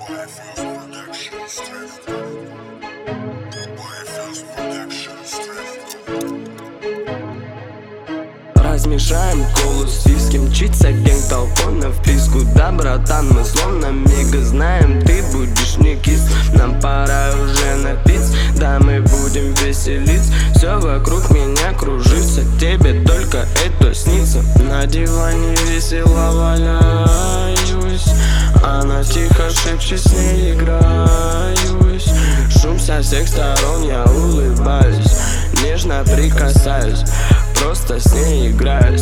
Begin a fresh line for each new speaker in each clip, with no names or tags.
Размешаем колу с виски, мчится гэнг толпой на вписку. Да, братан, мы словно мега знаем, ты будешь не кис. Нам пора уже напиться, да, мы будем веселиться. Все вокруг меня кружится, тебе только это снится. На диване весело валяюсь, она тихо шепчет, с ней играюсь. Шум со всех сторон, я улыбаюсь, нежно прикасаюсь, просто с ней играюсь.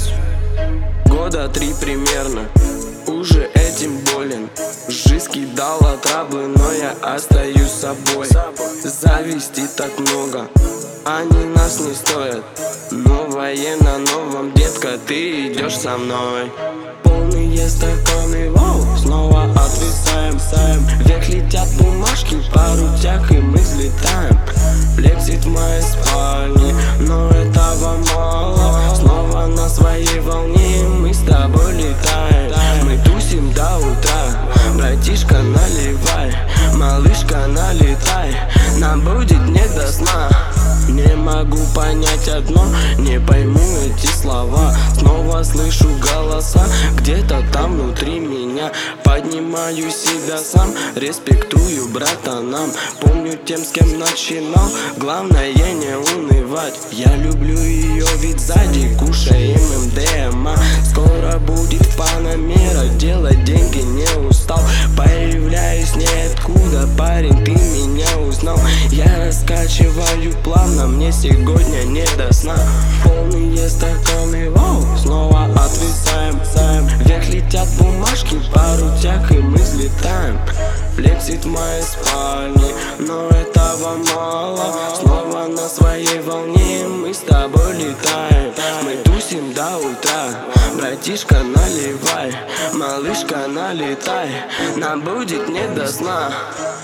Года 3 примерно, уже этим болен. Жизнь кидала траблы, но я остаюсь собой. Зависти так много, они нас не стоят. Новое на новом, детка, ты идешь со мной. Полные стаканы, воу, снова отвисаем, саем. Вверх летят бумажки, пару тяг, и мы взлетаем. Лексит в моей спальне, но этого мало. Снова на своей волне мы с тобой летаем. Мы тусим до утра, братишка, наливай. Малышка, налетай, нам будет не до сна. Не могу понять одно, не пойму эти слова. Снова слышу голоса, где-то там внутри меня. Поднимаю себя сам, респектую братанам. Помню тем, с кем начинал, главное не унывать. Я люблю ее, ведь сзади кушаем МДМА. Скоро будет Панамера, делать деньги не устал. Появляюсь ниоткуда, парень, ты меня узнал. Я раскачиваю плавно, мне сегодня не до сна. Полные стаканы, воу, снова отвисаем, саем. Вверх летят бумажки, пару тяг, и мы взлетаем. Лексит в моей спальне, но этого мало. Снова на своей волне мы с тобой летаем. Мы тусим до утра, братишка, наливай. Малышка, налетай, нам будет не до сна.